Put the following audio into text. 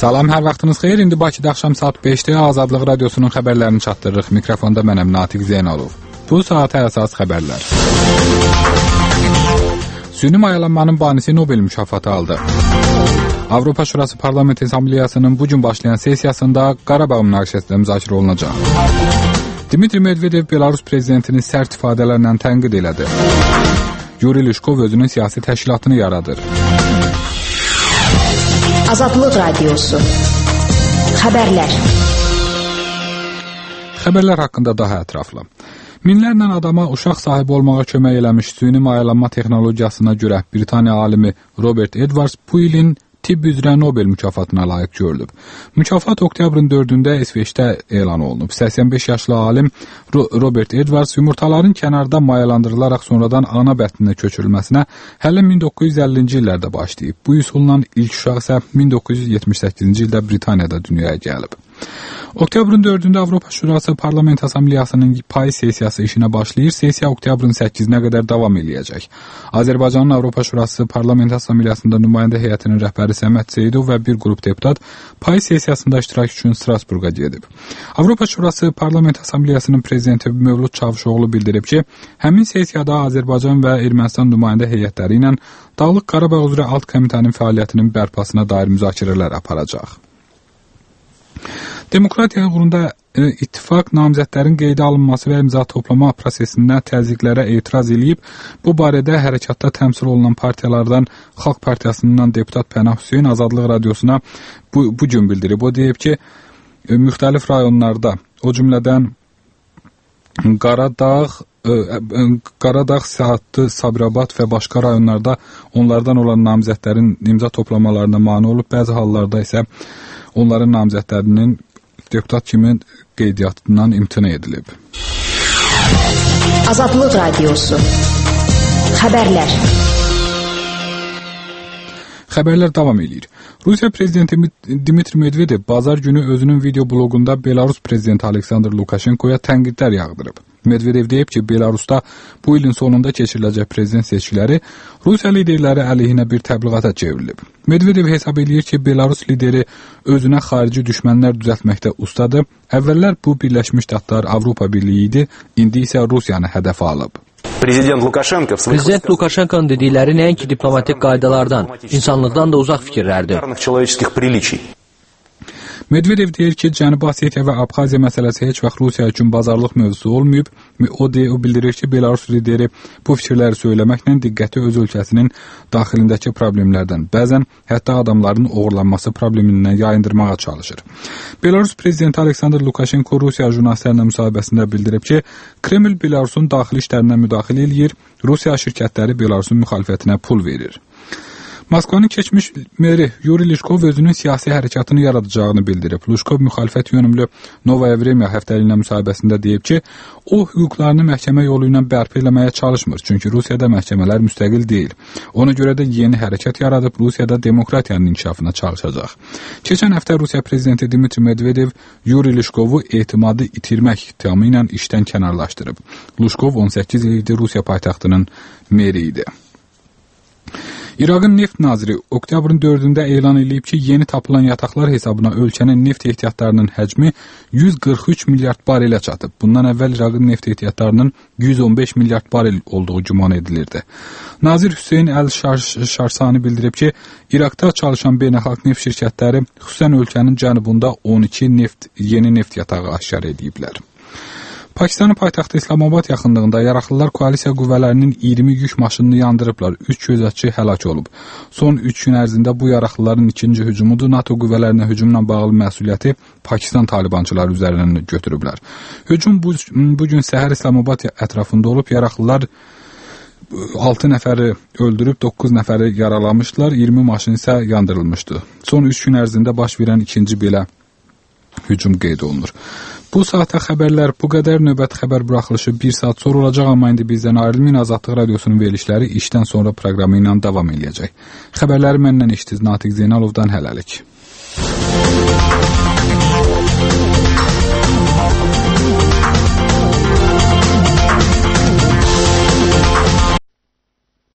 Salam, hər vaxtınız xeyir. İndi Bakıda axşam saat 5-də Azadlıq Radiosunun xəbərlərini çatdırırıq. Mikrofonda mənəm Natiq Zeynalov. Bu saata əsas xəbərlər. Süni mayalanmanın banisi Nobel mükafatı aldı. Avropa Şurası Parlament Assambleyasının bugün başlayan sesiyasında Qarabağ münaqişəsində müzakirə olunacaq. Dmitri Medvedev Belarus prezidentini sərt ifadələrlə tənqid elədi. Yuri Lyushkov özünün siyasi təşkilatını yaradır. Azadlıq Radiosu. Xəbərlər. Xəbərlər haqqında daha ətraflı. Minlərlə adama uşaq sahibi olmağa kömək eləmiş süni mayalanma texnologiyasına görə Britaniya alimi Robert Edwards bu ilin tibb üzrə Nobel mükafatına layiq görülüb. Mükafat oktyabrın 4-də İsveçdə elan olunub. 85 yaşlı alim Robert Edwards yumurtaların kənarda mayalandırılaraq sonradan ana bətninə köçürülməsinə hələ 1950-ci illərdə başlayıb. Bu üsulla ilk uşaq isə 1978-ci ildə Britaniyada dünyaya gəlib. Oktyabrın 4-də Avropa Şurası Parlament Assambleyasının payız sesiyası işinə başlayır. Sesiya oktyabrın 8-nə qədər davam eləyəcək. Azərbaycanın Avropa Şurası Parlament Assambleyasında nümayəndə heyətinin rəhbəri Səməd Seyidov və bir qrup deputat payız sesiyasında iştirak üçün Strasburqa gedib. Avropa Şurası Parlament Assambleyasının prezidenti Mövlud Çavuşoğlu bildirib ki, həmin sesiyada Azərbaycan və Ermənistan nümayəndə heyətləri ilə Dağlıq Qarabağ üzrə alt komitənin fəaliyyətinin bərpasına dair müzakirələr aparacaq. Demokratiya uğrunda ittifaq namizədlərin qeydə alınması və imza toplama prosesinə təzyiqlərə etiraz edib. Bu barədə hərəkatda təmsil olunan partiyalardan Xalq Partiyasından deputat Pənah Hüseyn Azadlıq Radiosuna bu gün bildirib. O deyib ki, müxtəlif rayonlarda, o cümlədən Qaradağ, Saatlı, Sabirabad və başqa rayonlarda onlardan olan namizədlərin imza toplamalarına mane olub. Bəzi hallarda isə onların namizədlərinin deputat kimi qeydiyyatından imtina edilib. Azadlıq Radiosu. Xəbərlər. Xəbərlər davam edir. Rusiya prezidenti Dmitri Medvedev bazar günü özünün video bloqunda Belarus prezidenti Aleksandr Lukashenkoya tənqidlər yağdırıb. Medvedev deyib ki, Belarusda bu ilin sonunda keçiriləcək prezident seçkiləri Rusiya liderləri əleyhinə bir təbliğata çevrilib. Medvedev hesab edir ki, Belarus lideri özünə xarici düşmənlər düzəltməkdə ustadır. Əvvəllər bu Birləşmiş Ştatlar, Avropa Birliyi idi, indi isə Rusiyanı hədəfə alıb. Prezident Lukashenko'nun dedikləri nəinki diplomatik qaydalardan, insanlıqdan da uzaq fikirlərdir. Medvedev deyir ki, Cənubi Osetiya və Abxaziya məsələsi heç vaxt Rusiya üçün bazarlıq mövzusu olmayıb. O bildirir ki, Belarus lideri bu fikirləri söyləməklə diqqəti öz ölkəsinin daxilindəki problemlərdən, bəzən hətta adamların oğurlanması problemindən yayındırmağa çalışır. Belarus prezidenti Aleksandr Lukashenko Rusiya jurnalistlərlə müsahibəsində bildirib ki, Kreml Belarusun daxili işlərinə müdaxilə eləyir, Rusiya şirkətləri Belarusun müxalifətinə pul verir. Moskvanın keçmiş meri Yuri Lyushkov özünün siyasi hərəkatını yaradacağını bildirib. Lyushkov müxalifət yönümlü Novaya Vremya həftəliyinə müsahibəsində deyib ki, o hüquqlarını məhkəmə yolu ilə bərpa eləməyə çalışmır, çünki Rusiyada məhkəmələr müstəqil deyil. Ona görə də yeni hərəkat yaradıb Rusiyada demokratiyanın inkişafına çalışacaq. Keçən həftə Rusiya prezidenti Dmitri Medvedev Yuri Lyushkovu etimadı itirmək ittihamı ilə işdən kənarlaşdırıb. Lyushkov 18 ildir Rusiya paytaxtının meri idi. İraqın neft naziri oktyabrın 4-də elan edib ki, yeni tapılan yataqlar hesabına ölkənin neft ehtiyatlarının həcmi 143 milyard barelə çatıb. Bundan əvvəl İraqın neft ehtiyatlarının 115 milyard barel olduğu güman edilirdi. Nazir Hüseyn Əl-Şarsani bildirib ki, İraqda çalışan beynəlxalq neft şirkətləri xüsusən ölkənin cənubunda 12 yeni neft yatağı aşkar ediblər. Pakistanın paytaxtı İslamabad yaxınlığında yaraqlılar koalisiya qüvvələrinin 20 yük maşınını yandırıblar. 3 gözətçi həlak olub. Son 3 gün ərzində bu yaraqlıların ikinci hücumudur. NATO qüvvələrinə hücumla bağlı məsuliyyəti Pakistan talibançıları üzərindən götürüblər. Hücum bugün səhər İslamabad ətrafında olub. Yaraqlılar 6 nəfəri öldürüb, 9 nəfəri yaralamışdılar. 20 maşın isə yandırılmışdı. Son 3 gün ərzində baş verən ikinci belə hücum qeyd olunur. Bu saata xəbərlər bu qədər. Növbəti xəbər buraxılışı 1 saat sonra olacaq, amma indi bizdən ayrılmayın. Azadlıq Radiosunun verilişləri işdən sonra proqramı ilə davam edəcək. Xəbərləri məndən eşitdiniz Natiq Zeynalovdan hələlik.